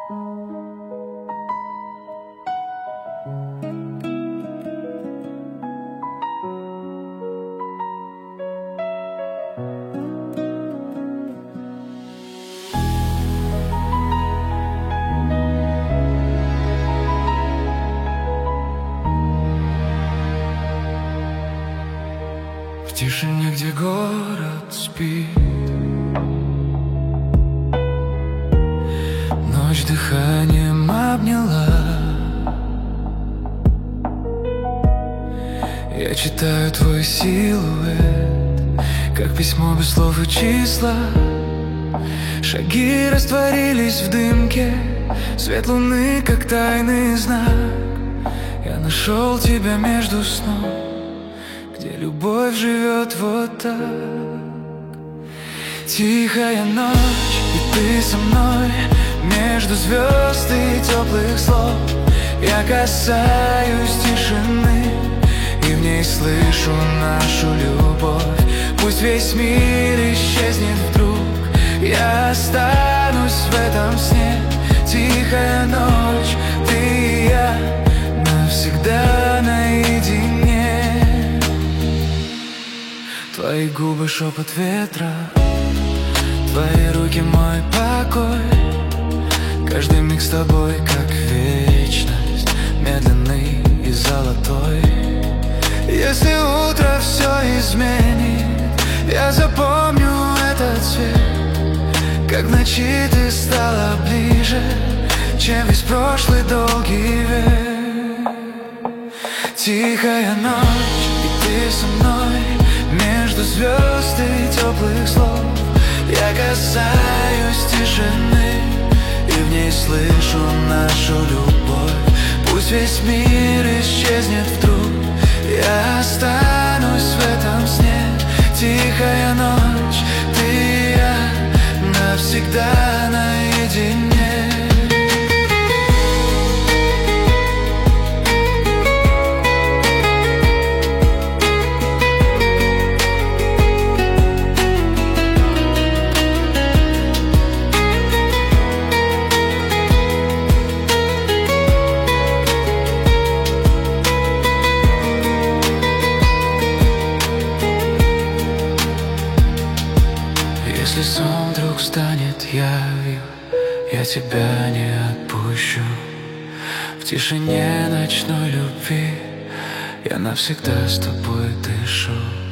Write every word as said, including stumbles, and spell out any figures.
В тишине, где город спит, ночь дыханием обняла. Я читаю твой силуэт, как письмо без слов и числа. Шаги растворились в дымке, свет луны, как тайный знак. Я нашел тебя между снов, где любовь живет вот так. Тихая ночь, и ты со мной, между звезд и теплых слов. Я касаюсь тишины, и в ней слышу нашу любовь. Пусть весь мир исчезнет вдруг, я останусь в этом сне. Тихая ночь, ты и я навсегда наедине. Твои губы — шепот ветра, твои руки — мой покой. Каждый миг с тобой, как вечность, медленный и золотой. Если утро все изменит, я запомню этот цвет, как в ночи ты стала ближе, чем весь прошлый долгий век. Тихая ночь, и ты со мной, между звезд и теплых слов. Я касаюсь тишины, и в ней слышу нашу любовь. Пусть весь мир исчезнет вдруг, я останусь в этом сне. Тихая ночь, ты и я навсегда наедине. Если сон вдруг станет явью, я тебя не отпущу. В тишине ночной любви я навсегда с тобой дышу.